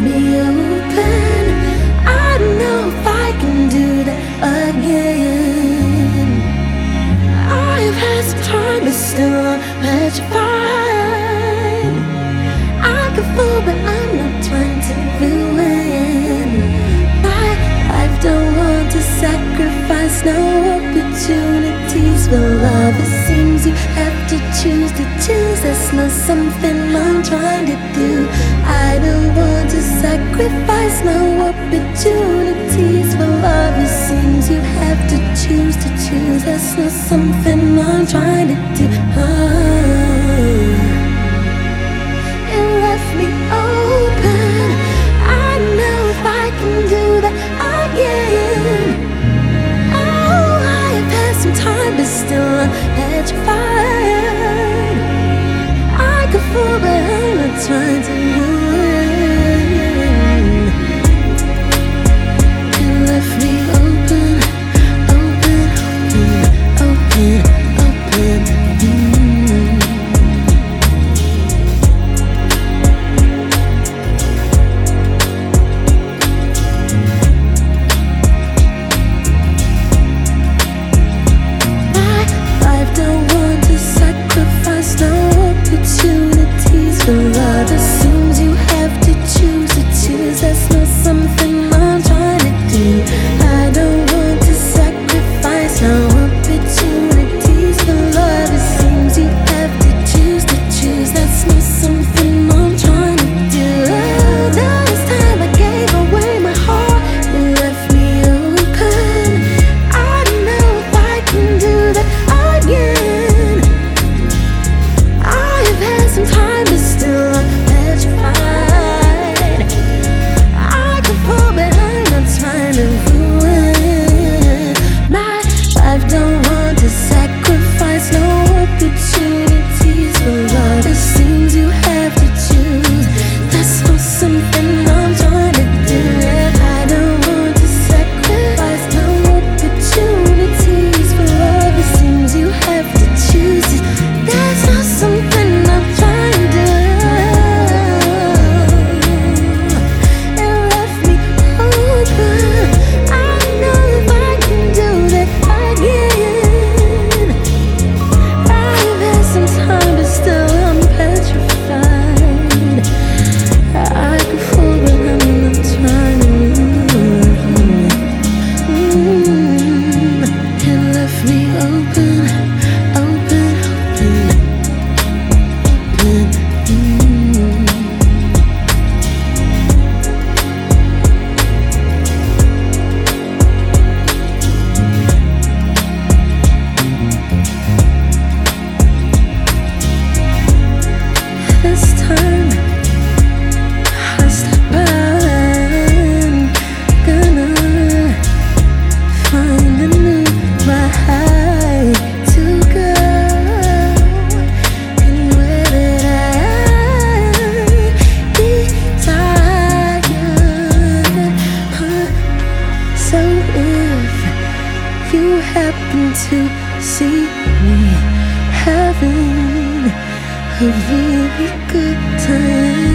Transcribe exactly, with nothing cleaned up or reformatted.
me open. I don't know if I can do that again. I've had some time, but still I'm petrified. I could fall, but I'm not trying to ruin my life. Don't want to sacrifice no opportunities for love. It seems you have to choose to choose. That's not something I'm trying to do. I don't want to sacrifice no opportunities for love. It seems you have to choose to choose. That's not something I'm trying to do. Oh. It left me open. I know if I can do that again. Oh, I have had some time, but still I'm petrified. I could fall, but I'm not trying to ruin. It left me open, open, open, open, open. Opportunities for love. It seems you have to choose to choose. That's not something I'm trying to do. I don't want to sacrifice no opportunities for love. It seems you have to choose to choose. That's not something I'm trying to do. Oh, this time I gave away my heart. You left me open. I don't know if I can do that again. Some time, but still I'm petrified. I could fall, but I'm not trying to ruin my life. Don't want to sacrifice no opportunities for love. It seems you have to choose. That's not something I'm trying to do. I don't want to sacrifice no opportunities for love. It seems you have to choose. That's not something I'm trying to do. It left me open. I know if I can do that again. I've had some time, but still I'm petrified. I could fall, but I'm not trying to move. Mm. It left me open, open, open. This time I step out and gonna find a new ride to go. Anywhere that I desire. So if you happen to see me having a really good time,